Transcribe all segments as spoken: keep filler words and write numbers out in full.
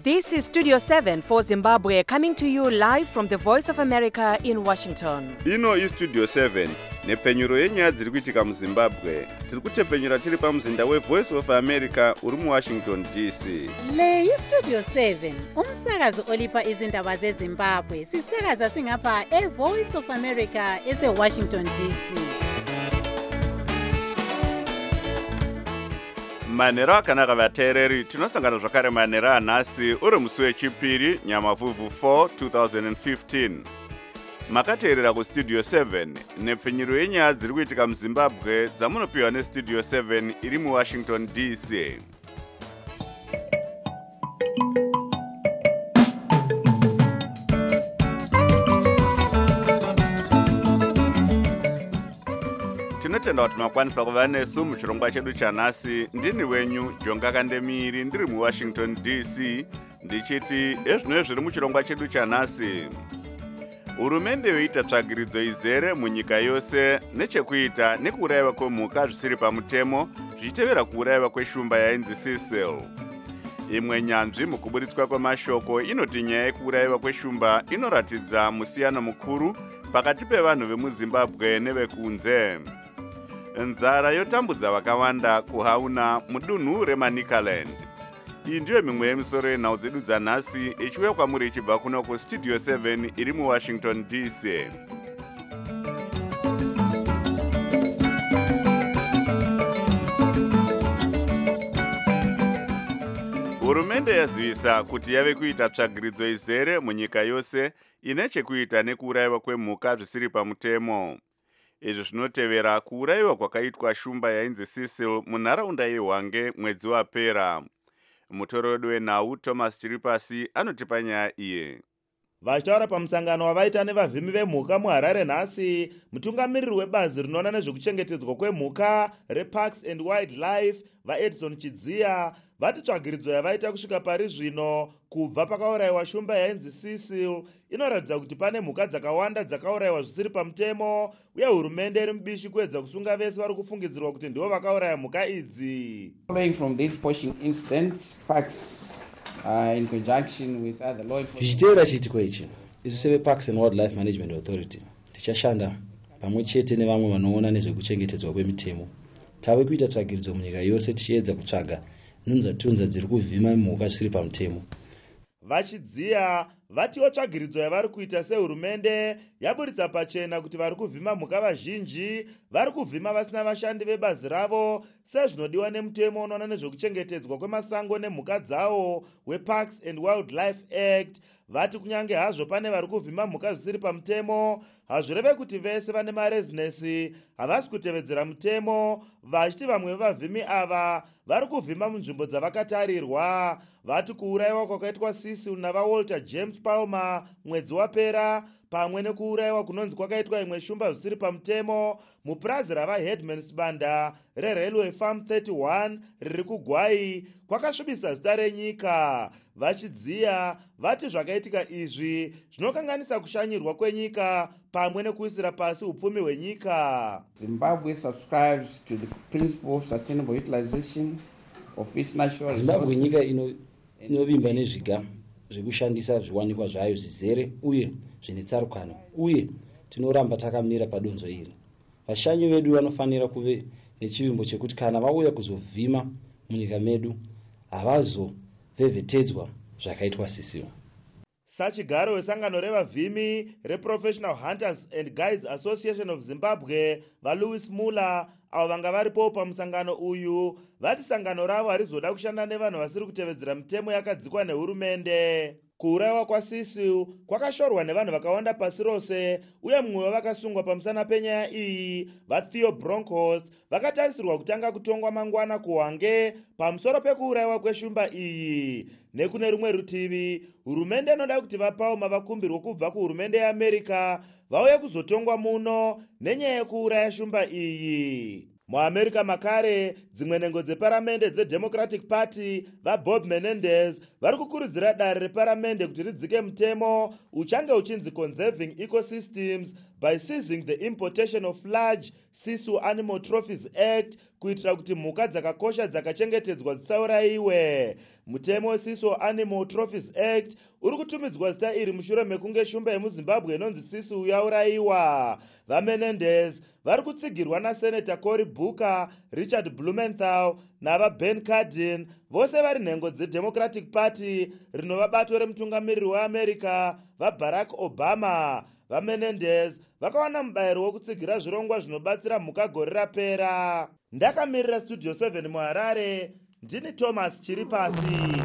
This is Studio seven for Zimbabwe, coming to you live from the Voice of America in Washington. Ino is Studio seven, nepfenyuro yenyaya dziri kuitika muZimbabwe. Tiri kutepfenyura tiri pamuzinda we Voice of America uri mu Washington D C. Le yi Studio seven, umsakazo olipa izindaba zeZimbabwe. Sisakaza singapha e Voice of America ese Washington D C. Manero akanaka vateereri, tinosangana zvakare manero anhasi uri musi wechipiri Nyamavhuvhu four twenty fifteen. Makateerera kuStudio seven, nepfenyuro yenyaya dziri kuitika muZimbabwe dzamunopiwa neStudio seven iri muWashington D C. Tinotenda kuti makwanisa kuva nesu muchirongwa chedu chanhasi. Ndini wenyu Jonga Kandemiri ndiri muWashington D C ndichiti ezvino zviri muchirongwa chedu chanhasi. Hurumende yoita tsvagiridzo izere munyika yose nechekuita nekuurayiwa kwemhuka zvisiri pamutemo zvichitevera kuurayiwa kweshumba yainzi Cecil. Imwe nyanzvi mukuburitswa kwemashoko inoti nyaya yekuurayiwa kweshumba inoratidza musiyano mukuru pakati pevanhu vemuZimbabwe nevekunze. Nzara yotambudza vakawanda kuhauna mudunhu reManicaland. Iyi ndiyo mimwe yemisoro yenhau dzedu dzanhasi ichiuya kwamuri ichibva kuno kuStudio seven iri muWashington D C. Hurumende yazivisa kuti yave kuita tsvagiridzo izere munyika yose ine chekuita nekuurayiwa kwemhuka zvisiri pamutemo. Izvi zvinotevera kuurayiwa kwakaitwa shumba yainzi Cecil munharaunda yeHwange mwedzi wapera. Mutori wedu wenhau Thomas Chiripasi anotipa nyaya iyi. Vachitaura pamusangano wavaita nevavhimi vemhuka muHarare nhasi, mutungamiriri webazi rinoona nezvekuchengetedzwa kwemhuka reParks and Wildlife vaEdison Chidziya vati tsvagiridzo yavaita kusvika pari zvino kubva pakaurayiwa shumba yainzi Cecil inoratidza kuti pane mhuka dzakawanda dzakaurayiwa zvisiri pamutemo, uye hurumende iri mubishi kuedza kusunga vese vari kufungidzirwa kuti ndivo vakauraya mhuka idzi. Following from this poaching incident, Parks uh, in conjunction with other law enforcement. Zvichiteera chiitiko ichi, isu seve Parks and Wildlife Management Authority tichashanda pamwe chete nevamwe vanoona nezvekuchengetedzwa kwemitemo. Tave kuita tsvagiridzo munyika yose tichiedza kutsvaga nhunza-tunza dziri kuvhima mhuka zvisiri pamutemo. Vachidziya vatiwo tsvagiridzo yavari kuita sehurumende yaburitsa pachena kuti vari kuvhima mhuka vazhinji vari kuvhima vasina vashandi vebazi ravo sezvinodiwa nemutemo unoona nezvekuchengetedzwa kwemasango nemhuka dzawo weParks and Wildlife Act. Vati kunyange hazvo pane vari kuvhima mhuka zvisiri pamutemo, hazvireve kuti vese vane marezinesi havasi kutevedzera mutemo, vachiti vamwe vevavhimi ava vari kuvhima munzvimbo dzavakatarirwa. Vati kuurayiwa kwakaitwa Cecil navaWalter James Palmer mwedzi wapera, pamwe nekuurayiwa kunonzi kwakaitwa imwe shumba zvisiri pamutemo mupurazi ravaHeadmansbanda reRailway Farm thirty-one riri kuGwai kwakasvibisa zita renyika. Vachidziya vati zvakaitika izvi zvinokanganisa kushanyirwa kwenyika pamwe nekuisira pasi upfumi hwenyika. Zimbabwe subscribes to the principle of sustainable utilization of its natural resources. Zimbabwe nyika ino inovimba nezviga zvekushandisa zviwanikwa zvayo zvizere uye zvine tsarukano, uye tinoramba takamira padonzo iri. Vashanyi vedu vanofanira kuve nechivimbo chekuti kana vauya kuzovhima munyika medu havazovhevhetedzwa zvakaitwa Cecil. Sachigaro wesangano revavhimi reProfessional Hunters and Guides Association of Zimbabwe vaLouis Muller avo vanga varipo pamusangano uyu vati sangano ravo harizoda kushanda nevanhu vasiri kutevedzera mitemo yakadzikwa nehurumende. Kuurayiwa kwaCecil kwakashorwa nevanhu vakawanda pasi rose, uye mumwe wavakasungwa pamusana penyaya iyi vaTheo Bronkhorst vakatarisirwa kutanga kutongwa mangwana kuHwange pamusoro pekuurayiwa kweshumba iyi. Nekune rumwe rutivi, hurumende inoda kuti vaPalmer vakumbirwe kubva kuhurumende yeAmerica vauye kuzotongwa muno nenyaya yekuuraya shumba iyi. MuAmerica makare, dzimwe nhengo dzeparamende dzeDemocratic Party vaBob Menendez vari kukurudzira dare reparamende kuti ridzike mutemo uchange uchinzi Conserving Ecosystems by seizing the Importation of Large Sisu Animal Trophies Act kuitira kuti mhuka dzakakosha dzakachengetedzwa dzisaurayiwe. Mutemo weSisu Animal Trophies Act uri kutumidzwa zita iri mushure mekunge shumba yemuZimbabwe inonzi Sisu yaurayiwa. VaMenendez vari kutsigirwa naSenator Cory Booker, Richard Blumenthal navaBen Cardin, vose vari nhengo dzeDemocratic Party rinova bato remutungamiriri weAmerica vaBarack Obama. VaMenendez vakawana mubayiro wokutsigira zvirongwa zvinobatsira mhuka gore rapera. Ndakamirira Studio seven muHarare, ndini Thomas Chiripasi.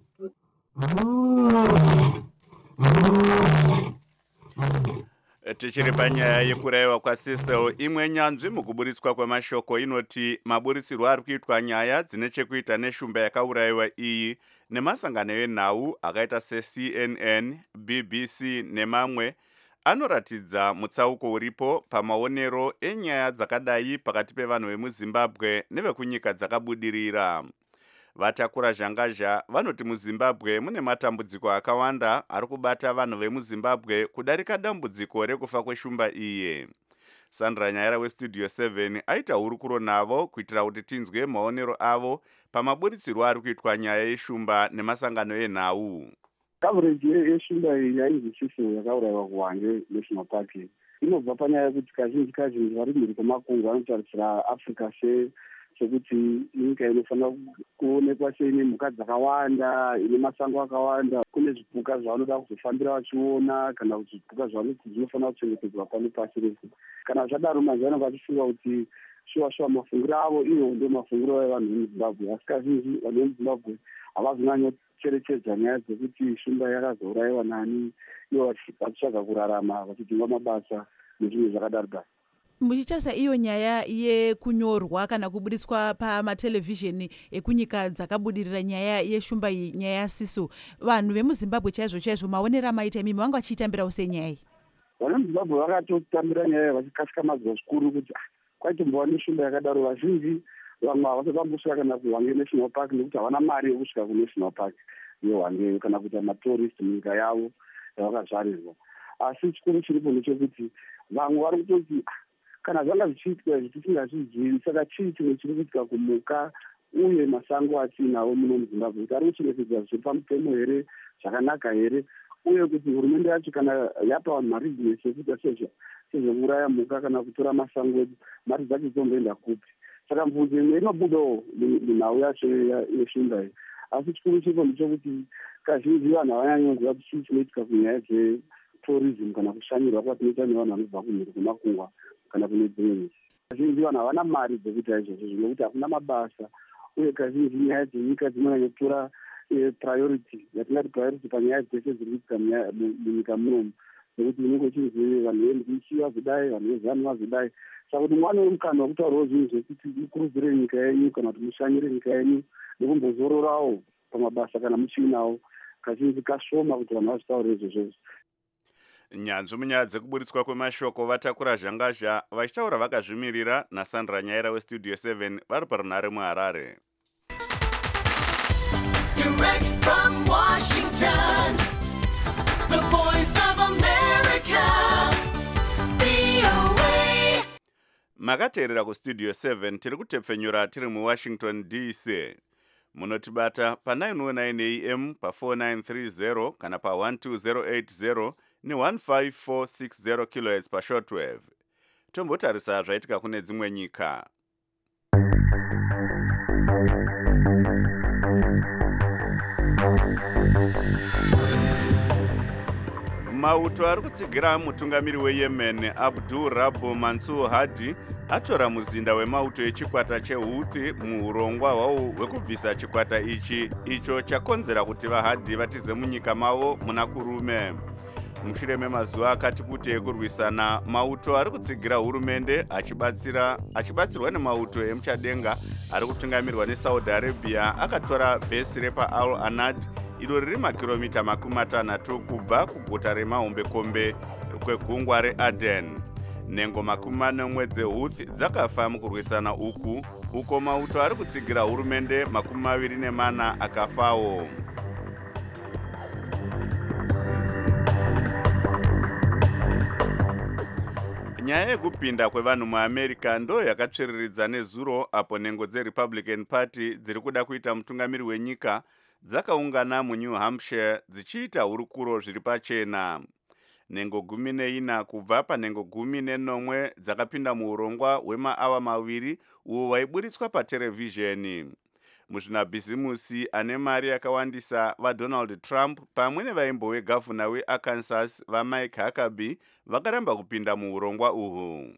Tichiri panyaya yekurayiwa kwaCecil, imwe nyanzvi mukuburitswa kwemashoko inoti maburitsirwo ari kuitwa nyaya dzine chekuita neshumba yakaurayiwa iyi nemasangano enhau akaita seC N N, B B C nemamwe anoratidza mutsauko uripo pamaonero enyaya dzakadai pakati pevanhu vemuZimbabwe nevekunyika dzakabudirira. Vatakura zhangazha vanoti muZimbabwe mune matambudziko akawanda ari kubata vanhu vemuZimbabwe kudarika dambudziko rekufa kweshumba iye. Sandra Nyaira weStudio seven aita hurukuro navo kuitira kuti tinzwe maonero avo pamaburitsirwo ari kuitwa nyaya yeshumba nemasangano enhau. Coverage yeshumba iyi yainzi Sisu yakaurayiwa kuHwange National Park inobva panyaya yekuti kazhinji kazhinji vari mhiri kwemakungu anotarisira Africa se sekuti nyika inofanira kuonekwa seine mhuka dzakawanda, ine masango akawanda, kune zvipuka zvavanoda kuzofambira vachiona kana kuti zvipuka zvavanoti zvinofanira kuchengetedzwa pano pasi rese. Kana zvadaro mazano vachifunga kuti shuwa shuwa mafungiro avo iyo ndio mafungiro evanhu vemuZimbabwe, asi kazhinji vanhu vemuZimbabwe havazonyanyo cherechedza nyaya dzekuti shumba yakazourayiwa nani, ivo vachitsvaga kurarama vachidzinga mabasa nezvimwe zvakadaro. Muchitarisa iyo nyaya yekunyorwa kana kuburitswa pamatelevhizheni ekunyika dzakabudirira nyaya yeshumba iyi, nyaya yaSisu, vanhu vemuZimbabwe chaizvo chaizvo maonera maita imimi vanga vachiitambirawo senyaya iyi? Vanhu vemuZimbabwe vakatotambira nyaya vachikasika mazwa zvikuru kuti kwaitombowa neshumba yakadaro. Vazhinji vamwe havasakambosvika kana kuHwange National Park nekuti havana mari yekusvika kuNational Park yeHwange kana kuita matourist munyika yavo yavakazvarirwa. Asi chikuru chiripo ndechekuti vamwe vari kutoti kana zvanga zvichiitwa zvitisingazvizivi, saka chii chimwe chiri kuitika kumhuka uye masango atinawo muno muZimbabwe, kuti ari kuchengetedzwa zviri pamutemo here, zvakanaka here, uye kuti hurumende yacho kana yapa vanhu mari dzinese yekuita sezvokuraya mhuka kana kutora masango edu, mari dzacho dzomboenda kupi? Saka mvunzo imwe inobudawo munhau yacho yeshumba iyi. Asi chikuru chiripo ndechekuti kazhinji vanhu havanyanyonziva kuti chii chinoitika kunyaya dzetourism kana kushanyirwa kwatinoita nevanhu vanobva kumhiri kwemakungwa kana kune dzimwe nyika. Kazhinji vanhu havana mari dzekuita izvozvo zvinokuti hakuna mabasa, uye kazhinji nyaya dzenyika dzinonyanyotora priority, yatingati priority panyaya dzese dziri kuitika munyika munomu, nekuti unenge uchinzi vanhu veMBC vazodai, vanhu veZanu vazodai. Saka kuti mwana wemukana wekutaurawo zvinhu zvekuti mukurudzire nyika yenyu kana kuti mushanyire nyika yenyu nekumbozororawo pamabasa kana muchiinawo, kazhinji kashoma kuti vanhu vazvitaurire izvozvo. Nyanzvi munyaya dzekuburitswa kwemashoko vatakura zhangazha vachitaura vakazvimirira naSandra Nyaira weStudio seven vari parunhare muHarare. Direct from Washington, the voice of America, V O A. Makateerera kuStudio seven tiri kutepfenyura tiri muWashington D C. Munotibata pa nine oh nine A M pa four nine three zero kana pa one two zero eight zero ni one five four six zero kilohertz pa shortwave. Tombotarisa zvaitika kune dzimwe nyika. Mauto ari kutsigira mutungamiri weYemen Abdul Rabu Mansur Hadi atora muzinda wemauto echikwata cheHouthi muurongwa hwavo hwekubvisa chikwata ichi icho chakonzera kuti vaHadi vatize munyika mavo muna kurume. Mushure memazuva akati kuti ekurwisana, mauto ari kutsigira hurumende achibatsira achibatsirwa nemauto emuchadenga ari kutungamirwa neSaudi Arabia akatora bhesi repa Al Anad iro riri makiromita makumi matanhatu kubva kuguta remahombekombe kwegungwa reAden. Nhengo makumi manomwe dzeHouthi dzakafa mukurwisana uku, uko mauto ari kutsigira hurumende makumi maviri nemana akafawo. Nyaya yekupinda kwevanhu muAmerica ndo yakatsviriridza nezuro apo nhengo dzeRepublican Party dziri kuda kuita mutungamiri wenyika dzakaungana muNew Hampshire dzichiita hurukuro zviri pachena. Nhengo gumi neina kubva panhengo gumi nenomwe dzakapinda muurongwa hwemaawa maviri uwo waiburitswa paterevhizheni. Muzvinabhizimusi ane mari yakawandisa vaDonald Trump pamwe nevaimbo wegavhuna weArkansas vaMike Huckabee vakaramba kupinda muurongwa uhwu.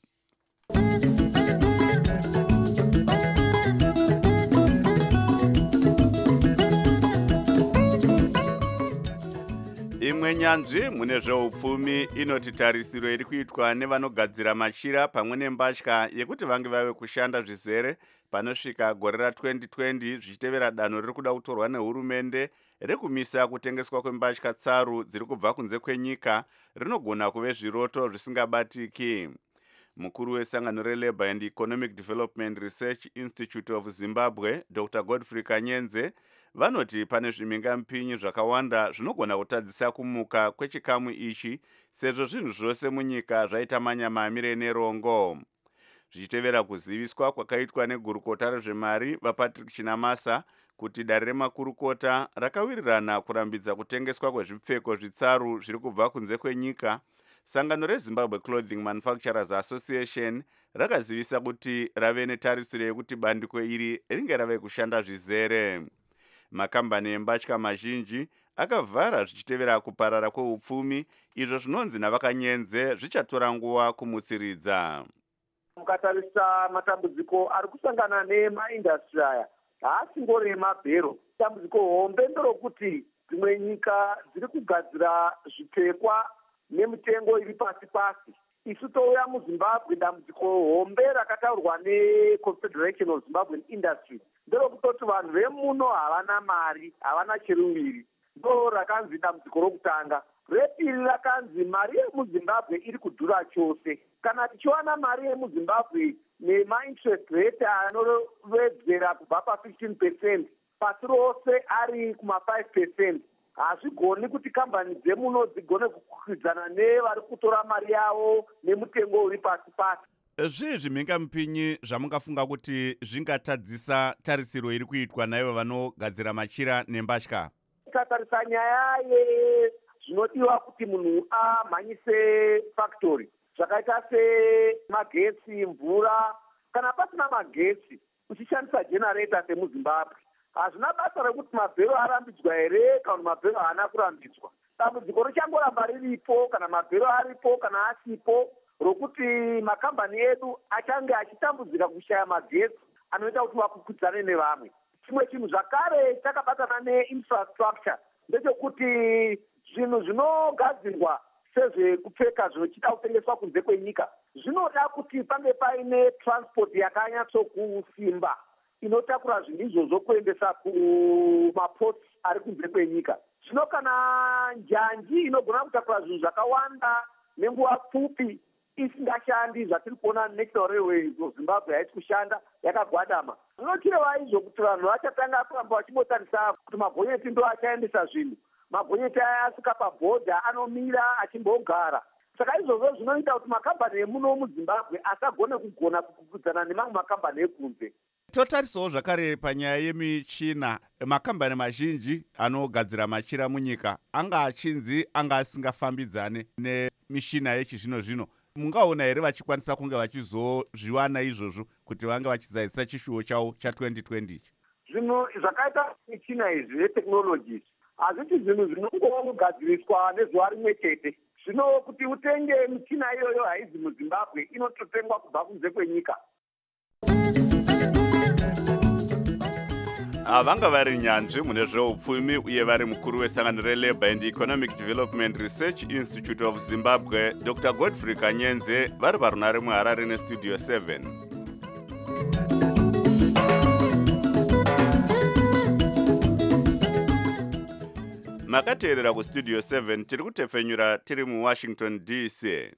Imwe nyanzvi mune zveupfumi inoti tarisiro iri kuitwa nevanogadzira machira pamwe nembatya yekuti vange vave kushanda zvizere panosvika gore ra-twenty twenty zvichitevera danho riri kuda kutorwa nehurumende rekumisa kutengeswa kwembatya tsaru dziri kubva kunze kwenyika rinogona kuve zviroto zvisingabatiki. Mukuru wesangano reLabour and Economic Development Research Institute of Zimbabwe, Doctor Godfrey Kanyenze, vanoti pane zvimingampinyi zvakawanda zvinogona kutadzisa kumuka kwechikamu ichi sezvo zvinhu zvose munyika zvaita manyamamire nerongo. Zvichitevera kuziviswa kwakaitwa negurukota rezvemari vaPatrick Chinamasa kuti dare remakurukota rakawirirana kurambidza kutengeswa kwezvipfeko zvitsaru zviri kubva kunze kwenyika, sangano reZimbabwe Clothing Manufacturers Association rakazivisa kuti rave netarisiro yekuti bandiko iri ringe rave kushanda zvizere. Makambani embatya mazhinji akavhara zvichitevera kuparara kweupfumi, izvo zvinonzi navakanyenze zvichatora nguva kumutsiridza. Mukatarisa matambudziko ari kusangana nemaindastri aya haasingori emabhero. Dambudziko hombe nderokuti dzimwe nyika dziri kugadzira zvipfekwa nemitengo iri pasi pasi. Isu touya muZimbabwe, dambudziko hombe rakataurwa neConfederation of Zimbabwean Industry nderokutoti vanhu vemuno havana mari, havana cheruviri. Ndo rakanzi dambudziko rokutanga. Repiri rakanzi mari yemuZimbabwe iri kudhura chose. Kana tichiwana mari yemuZimbabwe nema-interest rate anovedzera kubva pa-fifteen percent, pasi rose ari kuma-five percent. Hazvigoni kuti kambani dzemuno dzigone kukwidzana nevari kutora mari yavo nemutengo uri pasi pasi. Zvii zvimhingamupinyi zvamungafunga kuti zvingatadzisa tarisiro iri kuitwa naivo vanogadzira machira nembatya? Tikatarisa nyaya yezvinodiwa kuti munhu amhanyise factory zvakaita semagetsi, mvura, kana pasina magetsi uchishandisa generator semuZimbabwe, hazvina basa rekuti mabhero arambidzwa here kana mabhero haana kurambidzwa. Dambudziko richangoramba riripo kana mabhero aripo kana asipo, rokuti makambani edu achange achitambudzika kushaya magetsi anoita kuti vakwikwidzane nevamwe. Chimwe chinhu zvakare chakabatana neinfrastructure ndechekuti zvinhu zvinogadzirwa sezvekupfeka zvinochida kutengeswa kunze kwenyika zvinoda kuti pange paine transport yakanyatsokusimba inotakura zvinhu izvozvo kuendesa kumapoti ari kunze kwenyika. Zvino kana njanji inogona kutakura zvinhu zvakawanda nenguva pfupi isingashandi, zvatiri kuona National Railways of Zimbabwe haisi kushanda, yakagwadama. Zvinochireva izvo kuti vanhu vachatanga kuramba vachimbotarisa kuti magonyeti ndo achaendesa zvinhu. Magonyeti aya asvika pabhodha anomira achimbogara. Saka izvozvo zvinoita kuti makambani emuno muZimbabwe asagone kugona kukwikwidzana nemamwe makambani ekunze. Totarisawo zvakare panyaya yemichina, makambani mazhinji anogadzira machira munyika anga achinzi anga asingafambidzane nemishina yechizvino zvino. Mungaona here vachikwanisa kunge vachizozviwana izvozvo kuti vange vachizadzisa chishuwo chavo cha-twenty twenty? Zvinhu zvakaita michina izvi yeteknology hazviti zvinhu zvinongogadziriswa nezuva rimwe chete. Zvino kuti utenge michina iyoyo haizi muZimbabwe, inototengwa kubva kunze kwenyika. Vanga vari nyanzvi mune zveupfumi uye vari mukuru wesangano reLabour and Economic Development Research Institute of Zimbabwe, Doctor Godfrey Kanyenze, vari parunare muHarare neStudio seven. Makateerera kuStudio seven, tiri kutefenyura tiri muWashington D C.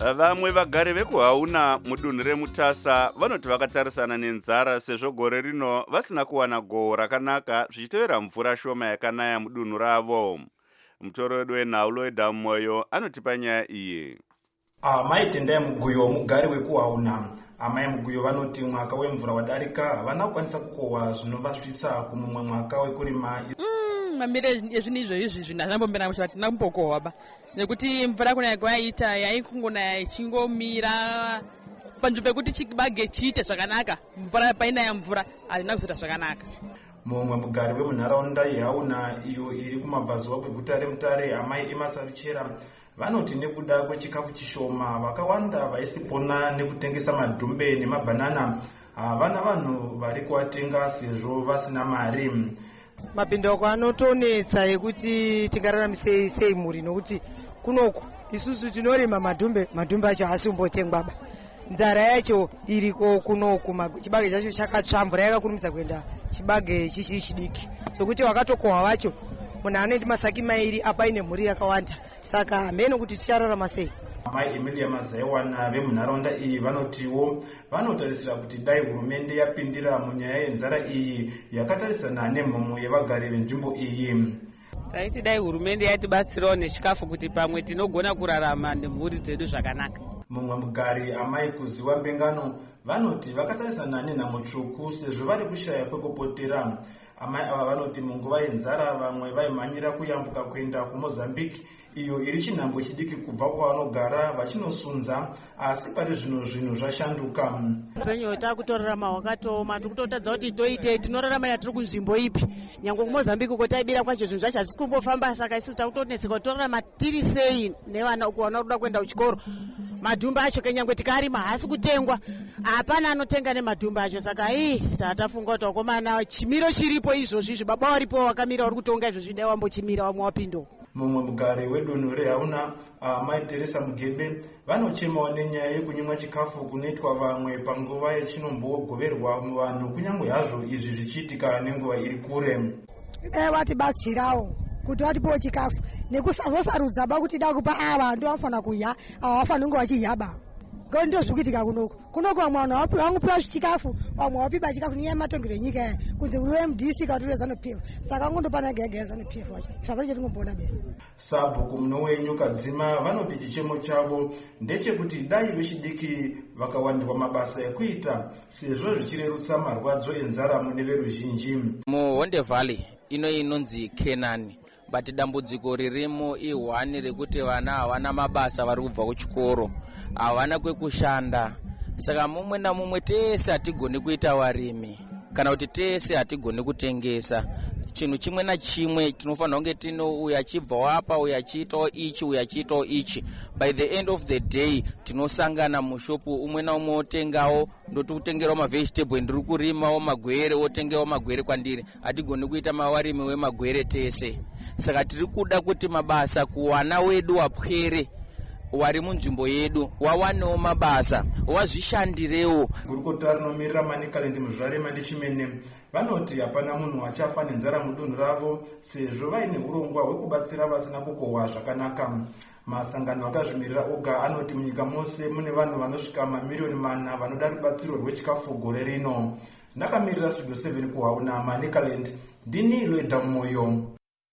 Vamwe vagari vekuhauna mudunhu remutasa vanoti vakatarisana nenzara sezvo gore rino vasina kuwana gohwo rakanaka zvichitevera mvura shoma yakanaya mudunhu ravo. Mutoro wedu wenhau Loida Moyo anotipa nyaya iyi. Amai Tendai Muguyo mugari wekuhauna. Amai Muguyo vanoti mwaka wemvura wadarika havana kukwanisa kukohwa zvinovasvitsa kumumwe mwaka wekurima. Mamire ezvinhu izvozvi zvinhu hazvambombera kuti hatina kumbokohwa ba nekuti mvura kunaya kwayaita yaikungonaya ichingomira panzvimbo pekuti chibage chiite zvakanaka mvura painaya mvura hazvina kuzoita zvakanaka. Mumwe mugari wemunharaunda yehauna iyo iri kumabvazuva kweguta reMutare Amai Emma Saruchera vanoti nekuda kwechikafu chishoma vakawanda vaisipona nekutengesa madhumbe nemabhanana havana vanhu vari kuatenga sezvo vasina mari. Mapindauko anotonetsa ekuti tingararamisei sei muri nokuti kunoku isusu tinorima madhumbe madhumbe acho haasimbotengwa ba nzara yacho iriko kunoku chibage chacho chakatsva mvura yakakurumidza kuenda chibage chichi chidiki sokuti wakatokohwa vacho munhu anoiti masaki mairi apa ine mhuri yakawanda saka hameno kuti tichararama sei. Amai Emilia Mazaiwana vemunharaunda iyi vanotiwo vanotarisira kuti dai hurumende yapindira munyaya yenzara iyi yakatarisana nemhomo yevagari venzvimbo iyi. Taiti dai hurumende yatibatsirawo nechikafu kuti pamwe tinogona kurarama nemhuri dzedu zvakanaka. Mumwe mugari Amai Kuziwa Mbengano vanoti vakatarisana nenhamo tsvuku sezvo vari kushaya kwekupotera. Amai ava vanoti munguva yenzara vamwe vaimhanyira kuyambuka kuenda kuMozambique iyo iri chinhambwe chidiki kubva kwavanogara vachinosunza asi pari zvino zvinhu zvashanduka. Upenyu takutorarama hwakatooma tikutotadza kuti toitei tinorarama tiri kunzvimbo ipi nyange kuMozambique uko taibira kwacho zvinhu zvacho hazisi kumbofamba saka isusu takutoneseka kuti torarama tiri sei nevana uko vanoda kuenda kuchikoro. Madhumba acho kenyangwe tikarima haasi kutengwa hapana anotenga nemadhumba acho saka ii tatafunga kuti wakomana chimiro chiripo izvozvi baba waripo wakamira uri kutonga izvozvi dai wambochimira wamwe wapindo. Mumwe mugari wedunhu rehauna Amai Teresa Mugebe vanochemawo nenyaya yekunyimwa chikafu kunoitwa vamwe panguva yachinombogoverwa muvanhu kunyange hazvo izvi zvichiitika nenguva iri kure. Dai vatibatsirawo kuti vatipewo chikafu nekusazosarudza ba kuti da kupa ava ndo vafana kuya ava vafana kunge vachiyaba ngekuti ndo zviri kuitika kunoku kunoku vamwe vanhu vangupiwa chikafu vamwe vapipa chikafu nenyaya yematongero enyika yayo kunzi uri weM D C katore zanu P F saka ngondopana gega zanu P F wacho fapari chetingombona besi. Sabhuku muno wenyuka dzima vanoti chichemo chavo ndechekuti dai vechidiki vakawandirwa mabasa ekuita sezvo zvichirerutsa marwadzo enzara mune veruzhinji. muHonde Valley ino inonzi Kenani but dambudziko ririmo ihwani rekuti vana havana mabasa vari kubva kuchikoro havana kwekushanda saka mumwe namumwe tese hatigoni kuita varimi kana kuti tese hatigoni kutengesa chinhu chimwe nachimwe tinofanira kunge tino uyu achibvawo apa uyu achiitawo ichi uyu achiitawo ichi by the end of the day tinosangana mushopu umwe naumwe otengawo ndoti kutengerawo mavegetable ndiri kurimawo magwere otengawo magwere kwandiri hatigoni kuita mawarimi wemagwere tese saka tiri kuda kuti mabasa kuwana wedu wapwere wari munzvimbo yedu wawanewo mabasa wazvishandirewo. Gurukota rinomirira Manicaland Muzvarema Ndechimene vanoti hapana munhu achafa nenzara mudunhu ravo sezvo vaine urongwa hwekubatsira vasina kukohwa zvakanaka. Masangano akazvimirira oga anoti munyika mose mune vanhu vanosvika mamiliyoni mana vanoda rubatsiro rwechikafu gore rino. Ndakamirira Studio seven kuhauna Manicaland ndini Loida Moyo.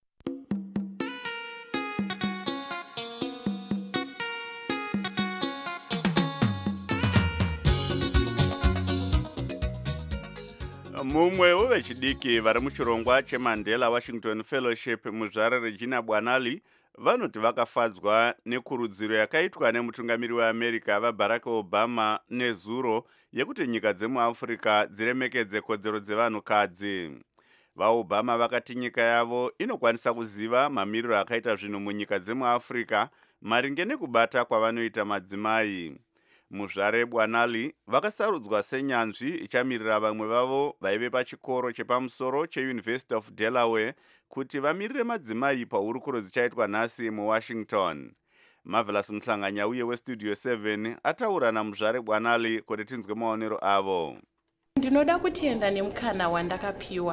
Mumwe wevechidiki vari muchirongwa cheMandela Washington Fellowship muzvare Regina Bwanali vanoti vakafadzwa nekurudziro yakaitwa nemutungamiri weAmerica vaBarack Obama nezuro yekuti nyika dzemuAfrica dziremekedze kodzero dzevanhukadzi. VaObama vakati nyika yavo inokwanisa kuziva mamiriro akaita zvinhu munyika dzemuAfrica maringe nekubata kwavanoita madzimai. Muzvare Bwanali vakasarudzwa senyanzvi ichamirira vamwe vavo vaive pachikoro chepamusoro cheUniversity of Delaware kuti vamirire madzimai pahurukuro dzichaitwa nhasi muWashington. Marvelous Mhlanganya uye weStudio seven ataura naMuzvare Bwanali kuti tinzwe maonero avo. Ndinoda kutenda nemukana wandakapiwa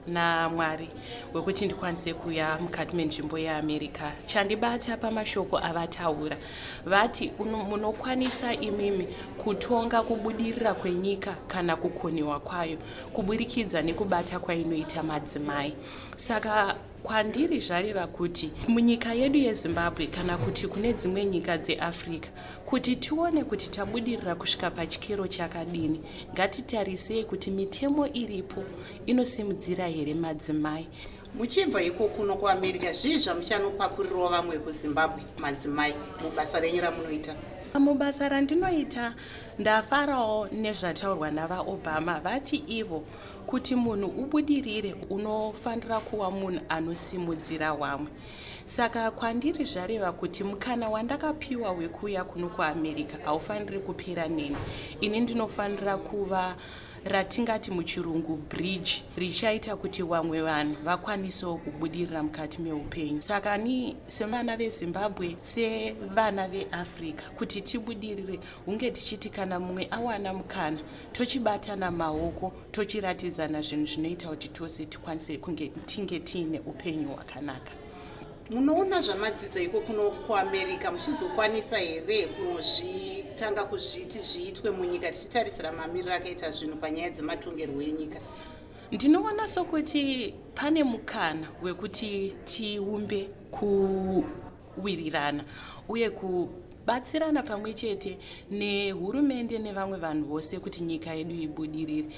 naMwari wekuti ndikwanise kuya mukati menzvimbo yeAmerica. Chandibata pamashoko avataura vati munokwanisa imimi kutonga kubudirira kwenyika kana kukoniwa kwayo kuburikidza nekubata kwainoita madzimai. Saka kwandiri zvareva kuti munyika yedu yeZimbabwe kana kuti kune dzimwe nyika dzeAfrica kuti tione kuti tabudirira kusvika pachikero chakadini, ngatitarisei kuti mitemo iripo inosimudzira here madzimai. Muchibva iko kuno kuAmerica zvii zvamuchanopakurirawo vamwe kuZimbabwe madzimai mubasa renyu ramunoita? Mubasa randinoita ndafarawo nezvataurwa navaObama vati ivo kuti munhu ubudirire unofanira kuva munhu anosimudzira vamwe. Saka kwandiri zvareva kuti mukana wandakapiwa wekuya kuno kuAmerica haufaniri kupera neni. Ini ndinofanira kuva ratingati muchirungu bridge richaita kuti vamwe vanhu vakwanisewo kubudirira mukati meupenyu. Saka ni sevana veZimbabwe sevana veAfrica kuti tibudirire hunge tichiti kana mumwe awana mukana tochibatana maoko tochiratidzana zvinhu zvinoita kuti tose tikwanise kunge tinge tiine upenyu hwakanaka. Munoona zvamadzidzo iko kuno kuAmerica muchizokwanisa here kunozvitanga kuzviti zviitwe munyika tichitarisira mamiriro akaita zvinhu panyaya dzematongerwo enyika? Ndinoona sokuti pane mukana wekuti tiumbe kuwirirana uye kubatsirana pamwe chete nehurumende nevamwe vanhu vose kuti nyika yedu ibudirire.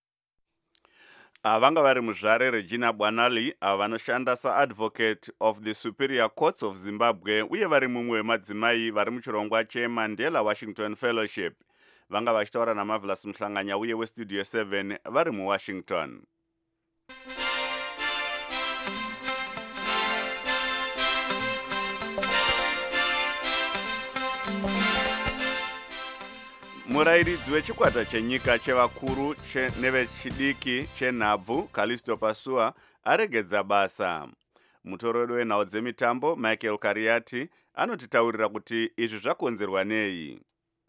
Avanga vari muzvare Regina Bwanali ava vanoshanda saadvocate of the Superior Courts of Zimbabwe uye vari mumwe wemadzimai vari muchirongwa cheMandela Washington Fellowship. Vanga vachitaura naMarvelous Mhlanganya uye weStudio seven vari muWashington. Murairidzi wechikwata chenyika chevakuru che nevechidiki chenhabvu Callisto Pasua aregedza basa. Mutorori wenhau dzemitambo Michael Kariati anotitaurira kuti izvi zvakonzerwa nei.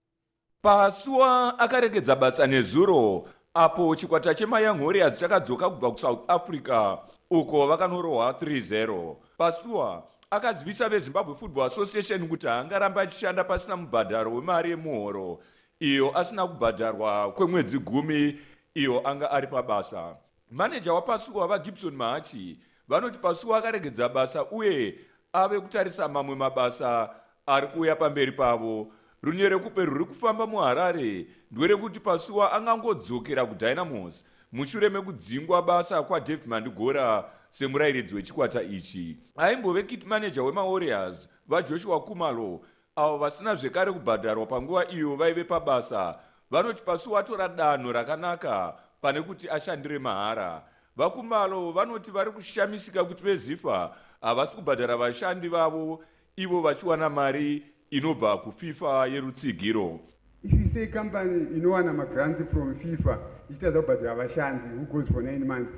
Pasua akaregedza basa nezuro apo chikwata cheMayoung Warriors chakadzoka kubva kuSouth Africa uko vakanorohwa three zero. Pasua akazivisa veZimbabwe Football Association kuti haangaramba achishanda pasina mubhadharo wemari yemuhoro iyo asina kubhadharwa kwemwedzi gumi iyo anga ari pabasa. Manager waPasua vaGibson Mahachi vanoti Pasua akaregedza basa uye ave kutarisa mamwe mabasa ari kuuya pamberi pavo. Runye rekupe ruri kufamba muHarare ndwerekuti Pasua angangodzokera kuDynamos mushure mekudzingwa basa kwaDavid Mandigora semurairidzi wechikwata ichi. Aimbove kit manager wemaWarriors vaJoshua Kumalo avo vasina zvekare kubhadharwa panguva iyo vaive pabasa vanoti Pasua atora danho rakanaka pane kuti ashandire mahara. VaKumalo vanoti vari kushamisika kuti veZifa havasi kubhadhara vashandi vavo ivo vachiwana mari inobva kuFIFA yerutsigiro. If you say company inowana magrants from FIFA ichitadza kubhadhara vashandi who goes for nine months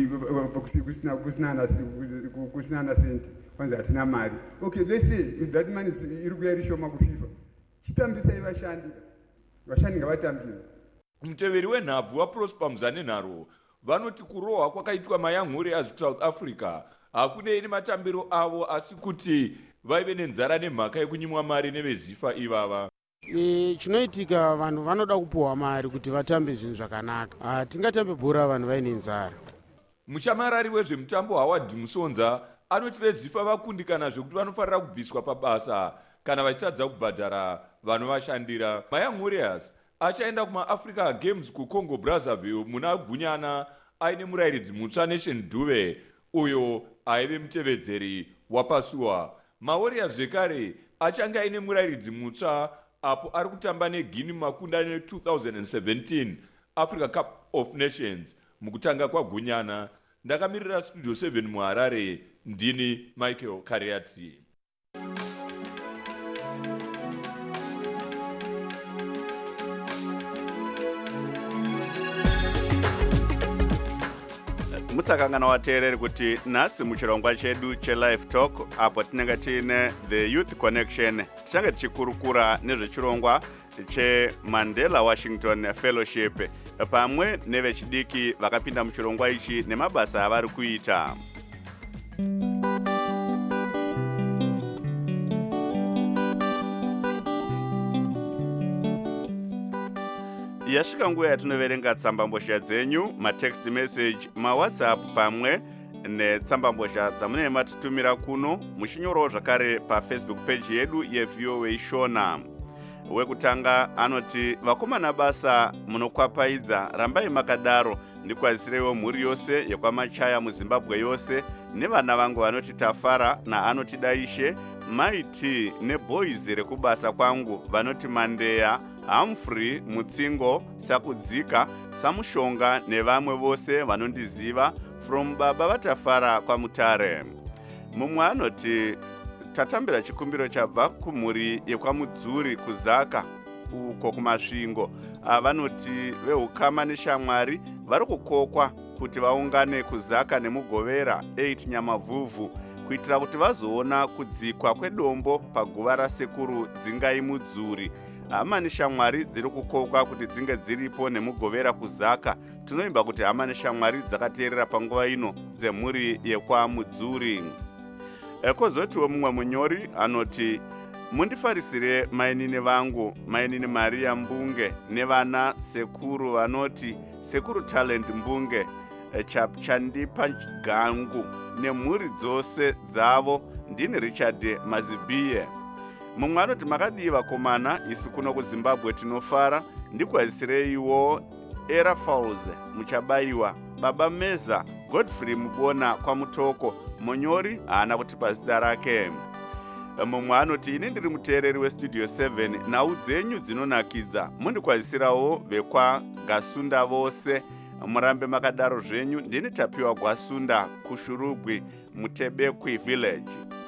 kusina kusina na senti kwanza hatina mari. Okay, let's say if that money iri kuya rishoma kuFIFA chitambisai vashandi vashandi ngavatambire. Muteveri wenhabvu waProsper Muzanenharo vanoti kurohwa kwakaitwa Mayoung Warriors kuSouth Africa hakunei nematambiro avo asi kuti vaive nenzara nemhaka yekunyimwa mari neveZifa ivava. E, chinoitika vanhu vanoda kupuhwa mari kuti vatambe zvinhu zvakanaka. Hatingatambe bhora vanhu vaine nzara. Mushamarari wezvemutambo Howard Musonza anoti veZifa vakundikana zvekuti vanofarira kubviswa pabasa kana vachitadza kubhadhara vanovashandira. Mayoung Warriors achaenda kumaAfrica Games kuCongo Brazzaville muna Gunyana aine murairidzi mutsva Nation Duve uyo aive mutevedzeri waPasua. MaWarriors zvekare achange aine murairidzi mutsva apo ari kutamba neGuinea makundane two thousand seventeen Africa Cup of Nations mukutanga kwaGunyana. Ndakamirira Studio seven muHarare ndini Michael Kariati. Musakangana wateereri kuti nhasi muchirongwa chedu cheLive Talk apo tinenge tiine The Youth Connection tichange tichikurukura nezvechirongwa cheMandela Washington Fellowship. pamwe nevechidiki vakapinda muchirongwa ichi nemabasa avari kuita. Yasvika nguva yatinoverenga tsambambozha dzenyu, matext message, mawhatsapp pamwe netsambambozha dzamunenge matitumira kuno, muchinyorawo zvakare pafacebook page yedu yeV O A Shona. Wekutanga anoti vakomana basa munokwapaidza, rambai makadaro, ndikwazisirewo mhuri yose yekwamachaya muZimbabwe yose, nevana vangu vanoti Tafara naanoti Daishe, Maiti neboys rekubasa kwangu vanoti Mandeya, Humphrey, Mutsingo, Sakudzika, Samushonga nevamwe vose vanondiziva, from baba vatafara kwaMutare. Mumwe anoti tatambira chikumbiro chabva kumhuri yekwaMudzuri kuzaka uko kumasvingo. Vanoti vehukama neshamwari vari kukokwa kuti vaungane kuzaka nemugovera eight Nyamavhuvhu kuitira kuti vazoona kudzikwa kwedombo paguva rasekuru Dzingai Mudzuri. Hama neshamwari dziri kukokwa kuti dzinge dziripo nemugovera kuzaka. Tinoimba kuti hama neshamwari dzakateerera panguva ino dzemhuri yekwaMudzuri. Ekozotiwo mumwe munyori anoti mundifarisire mainini vangu, mainini Maria Mbunge nevana sekuru vanoti sekuru Talent Mbunge, Chandipa Gangu nemhuri dzose dzavo. Ndini Richard Mazibiye. Mumwe anoti makadii vakomana, isu kuno kuZimbabwe tinofara, ndikwazisireiwo Era Falls muchabayiwa, baba Meza, Godfrey Mubona kwaMutoko. Munyori haana kutipa zita rake. Mumwe anoti ini ndiri muteereri westudio seven, nhau dzenyu dzinonakidza, mundikwazisirawo vekwaGasunda vose, murambe makadaro zvenyu. Ndini Tapiwa Gwasunda kuShurugwi Mutebekwi village.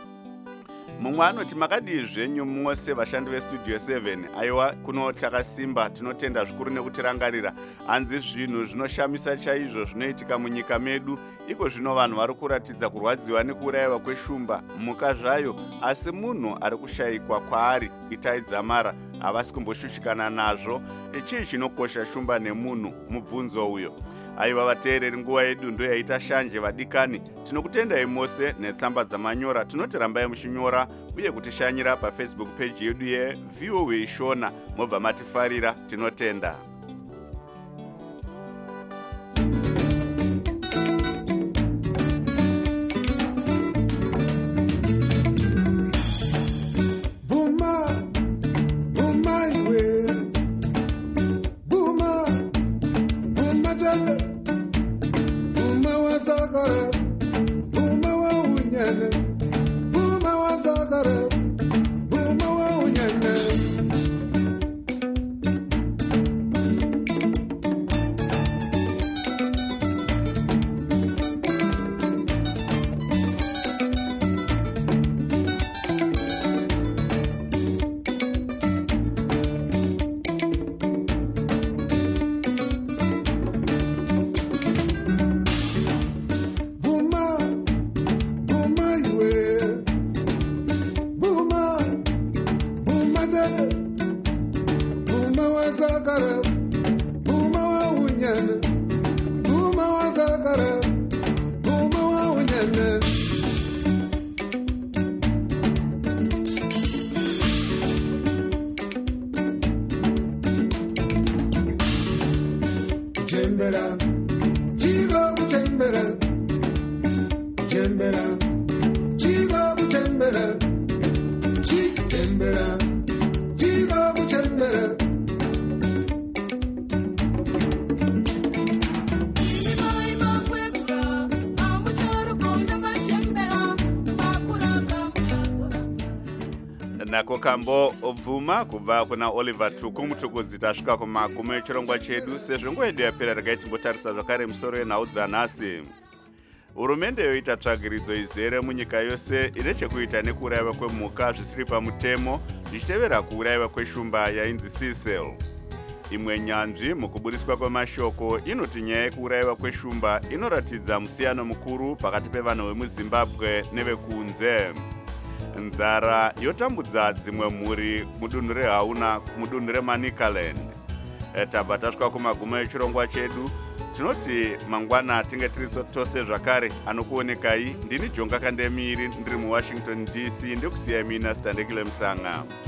Mumwe anoti makadii zvenyu mose vashandi vestudio seven. Aiwa kuno takasimba, tinotenda zvikuru nekutirangarira. Hanzi zvinhu zvinoshamisa chaizvo zvinoitika munyika medu. Iko zvino vanhu vari kuratidza kurwadziwa nekuurayiwa kweshumba mhuka zvayo, asi munhu ari kushayikwa kwaari itaidzamara havasi kumboshushikana nazvo. Chii chinokosha shumba nemunhu? Mubvunzo uyo. Aiwa vateereri, nguva yedu ndo yaita shanje vadikani. Tinokutendai mose netsamba dzamanyora. Tinoti rambai muchinyora uye kutishanyira pafacebook page yedu yeV O A Shona. Mobva matifarira, tinotenda. Nako kambo obvuma kubva kuna Oliver Tuku mutukudzi. Tasvika kumagumo echirongwa chedu. Sezvo nguva yedu yapera regai timbotarisa zvakare musoro wenhau dzanhasi. Hurumende yoita tsvagiridzo izere munyika yose ine chekuita nekuurayiwa kwemhuka zvisiri pamutemo zvichitevera kuurayiwa kweshumba yainzi Cecil. Imwe nyanzvi mukuburiswa kwemashoko inoti nyaya yekuurayiwa kweshumba inoratidza musiyano mukuru pakati pevanhu vemuZimbabwe nevekunze. Nzara yotambudza dzimwe mhuri mudunhu reHauna mudunhu reManicaland. tabva tasvika kumagumo echirongwa chedu. Tinoti mangwana tinge tiri tose zvakare. Anokuonekai ndini Jonga Kandemiri ndiri muWashington D C, ndekusiyai mina Standekile Mhlanga.